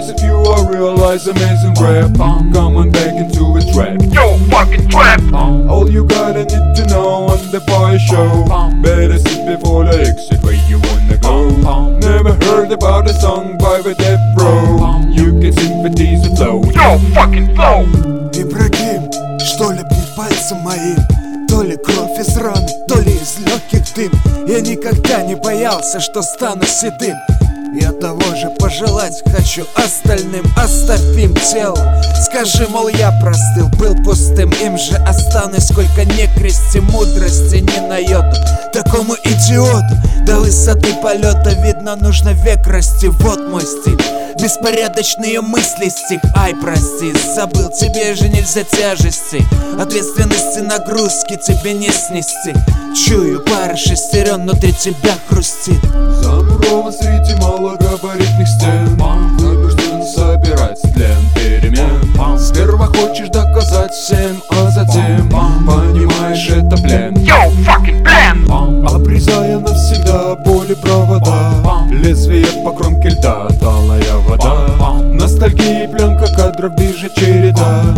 eyes of you, I realize amazing rap. Coming back into a trap. Yo, fucking trap. All you gotta need to know on the fire show. Better sit before the exit where you wanna go. Never heard about a song by the Death Row. You can sympathize with flow. Yo, fucking flow. Ибрагим, что лепнет пальцем моим? То ли кровь из раны, то ли из легких дым. Я никогда не боялся, что стану седым. Я того же пожелать хочу остальным. Оставь им тело, скажи, мол, я простыл, был пустым, им же останусь. Сколько не крести, мудрости ни на йоту. Такому идиоту до высоты полета, видно, нужно век расти. Вот мой стиль, беспорядочные мысли, стих. Ай, прости, забыл, тебе же нельзя тяжести, ответственности, нагрузки тебе не снести. Чую, пара шестерен внутри тебя хрустит. Замурован среди малогабаритных стен, вынужден собирать тлен перемен. Сперва хочешь доказать всем, а затем понимаешь, это плен. Yo, fucking плен. Обрезая навсегда боли провода, лезвие по кромке льда, талая вода. Ностальгии пленка кадров, ближе череда.